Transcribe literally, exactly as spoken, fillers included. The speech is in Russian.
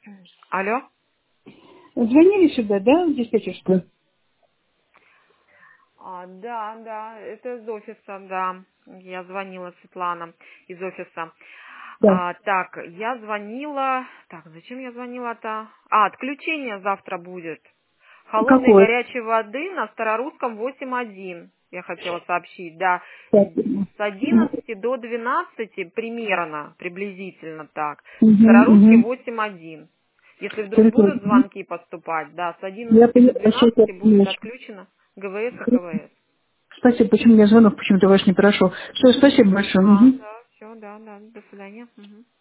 Алло. Звонили сюда, да, в диспетчерскую? А, да, да, это из офиса, да. Я звонила, Светлана, из офиса. Да. А, так, я звонила... Так, зачем я звонила-то? А, отключение завтра будет. Холодной и Какой? горячей воды на Старорусском восемь один. Я хотела сообщить, да. Так. С одиннадцати до двенадцати примерно, приблизительно так. Угу, Старорусский угу. восемь один. Если вдруг Хорошо. будут звонки поступать, да, с Я одиннадцати до поняла, сейчас я двенадцати будет поняла. отключено ГВС и КВС. Спасибо, почему у меня звонок почему-то ваш не прошел. Все, спасибо большое. А, Угу. да, все, да, да, до свидания. Мгм.